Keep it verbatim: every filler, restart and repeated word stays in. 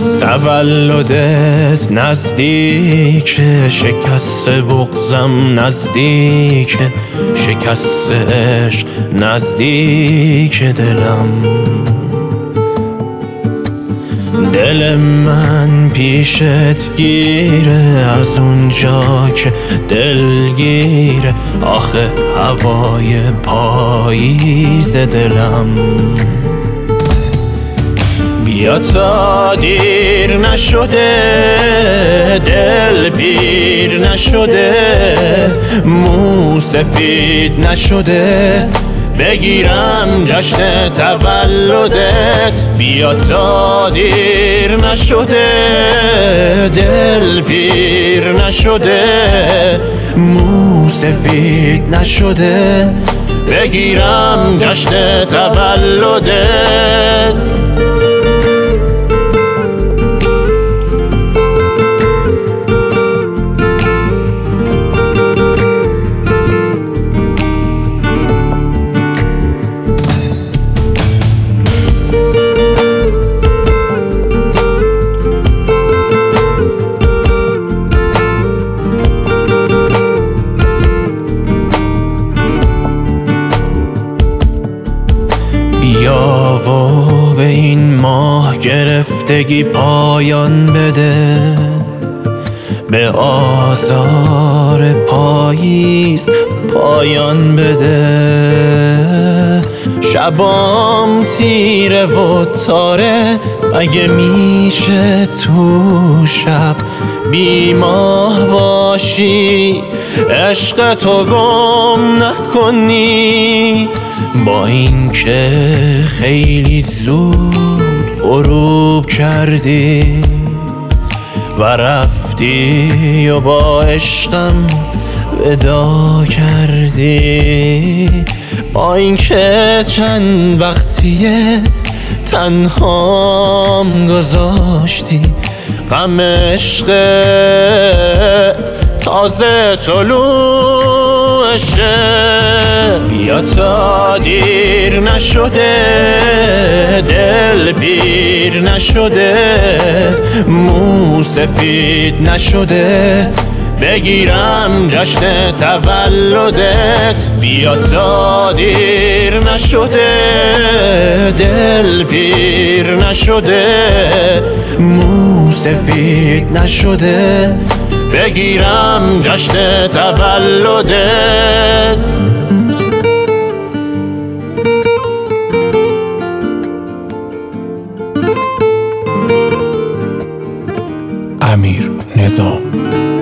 تولدت نزدیک، شکست بغضم نزدیک، شکست عشق نزدیک دلم. دل من پیشت گیره از اونجا که دلگیره، آخه هوای پاییز دلم. بیا تا دیر نشده، دل پیر نشده، مو سفید نشده، بگیرم جشن تولدت. بیا تا دیر نشده، دل پیر نشده، مو سفید نشده، بگیرم جشن تولدت. بیا و به این ماه گرفتگی پایان بده، به آزار پاییز پایان بده. شبام تیره و تاره، اگه میشه تو شب بی ماه باشی، عشق تو گم نکنی. با این که خیلی زود غروب کردی و رفتی و با عشقم ودا کردی، با این که چند وقتیه تنهام گذاشتی، غم عشقت تازه طلوعشه. بیا تا دیر نشده، دل پیر نشده، مو سفید نشده، بگیرم جشن تولدت. بیا تا دیر نشده، دل پیر نشده، مو سفید نشده، بگیرم جشن تولدت. امیر نظام.